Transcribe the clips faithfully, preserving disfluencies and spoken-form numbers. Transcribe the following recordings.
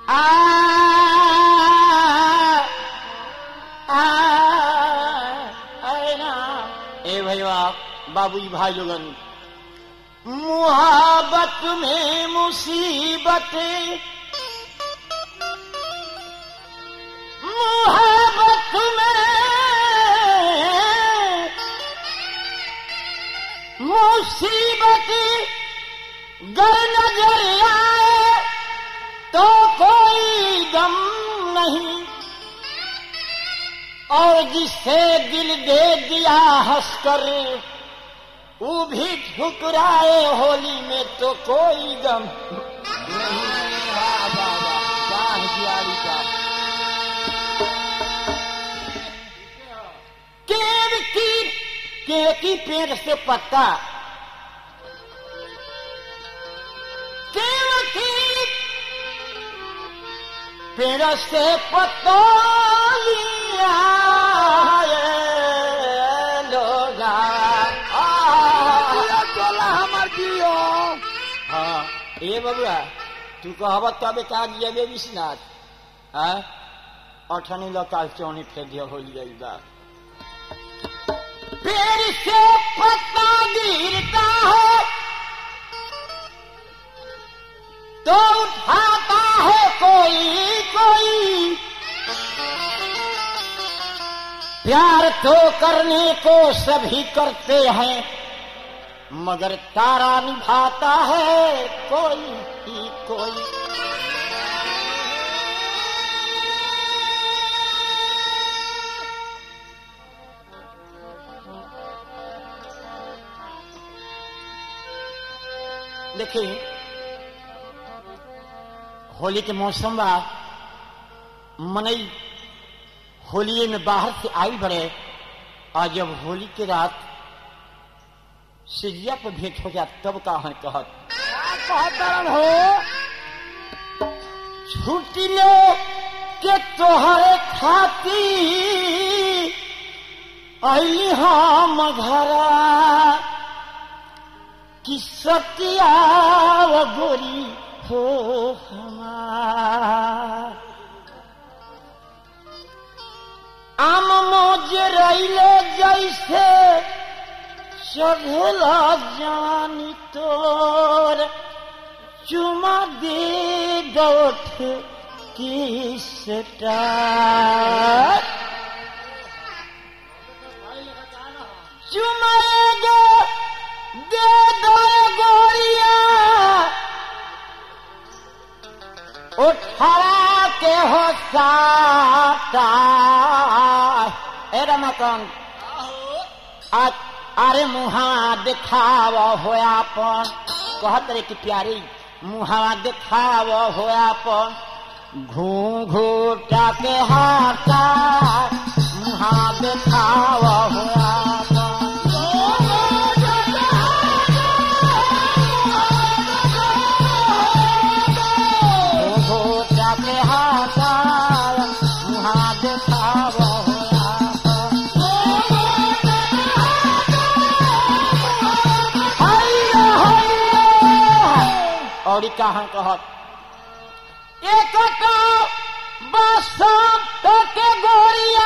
आ ए भैया बाबू भाई लोगन, मुहाबत में मुसीबत, मुहाबत में मुसीबत गर नजर आए तो कोई गम नहीं, और जिसे दिल दे दिया हंसकर वो भी ठुकराए होली में तो कोई गम नहीं। केर की केर की पेड़ से पत्ता, केर की पेड़ से पत्ता लिया लोगा हमार दियो। हाँ ए बबुआ तू कहब तबे का दिया बे विश्वनाथ। हाँ अठनी लकाल चौनी फेर दिया होली गई बा। पेड़ से पत्ता गिरता है तो उठाता है कोई कोई, प्यार तो करने को सभी करते हैं मगर तारा निभाता है कोई ही कोई। देखिए होली के मौसम बा, मनई होलिये में बाहर से आई बड़े, और जब होली के रात सिजिया पर भेंट हो जात तब का है कहत कहत हो छुट्टी ले के तोहरे खाती आई हम घरा कि सतिया गोरी हो हमार। आम मोजे रैले जैसे चढ़ेला जानी तोर, चुमा दे गोठ की सटा। चुमा गो दे दो गोरिया उठा के हो साता। ए रमाकांत आज अरे मुहा दिखाव होयापन, कहत रे कि प्यारी मुहा दिखाव होयापन, घूंघूटा के हाथा मुहा दिखाव होयापन। घूंघूटा के हाथा मुहा दिखाव और कहा कहत एक तो बसंत के गोरिया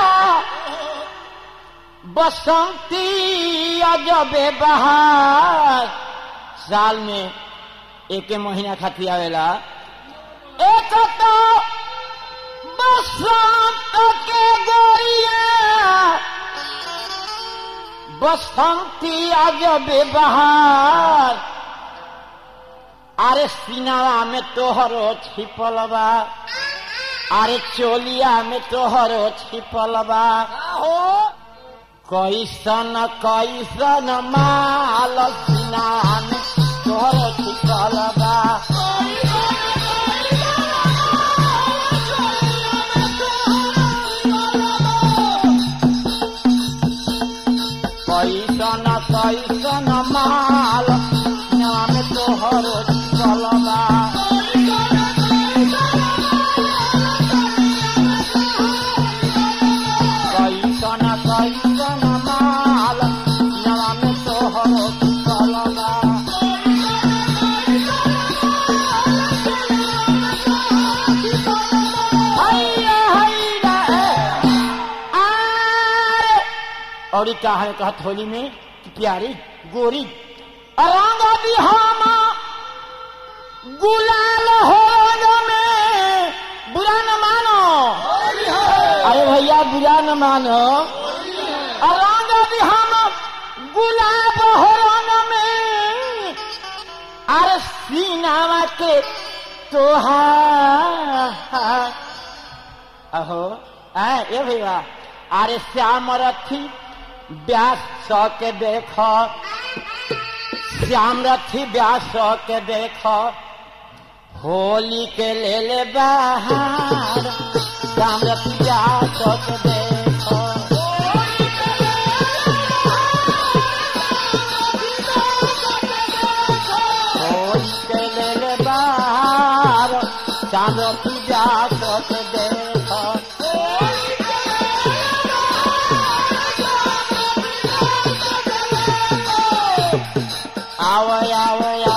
बसंती अजबे बहार, साल में एक महीना खातिर आवेला। एक तो बसंत के गोरिया बसंती अजबे बहार, अरे सीनावा में तोहरो छिपल बा, अरे चोलिया में तोहरो छिपल बा। कैसन कैसन माल सीनावा में तोहरो छिपल बा। कैसन कैसन माल सीनावा में तोहरो चलबा। कैसन कैसन माल नवा में तोहरो चलबा। और क्या है कहत होली में कि प्यारी गोरी रंग बिहामा गुलाल हो में बुरा न मानो। अरे भैया बुरा न मानो। रंग बिहामा गुलाब हो रंग में अरे सीनावा के तोहार अहो ए भैया अरे श्याम रथी व्यास सौ के देख श्याम रथी व्यास सौ के देख होली के ले ले बाहर श्याम रथी व्यास सौ के देख होली के ले ले बाहर श्याम रथी व्यास सौ के देख आओ आओ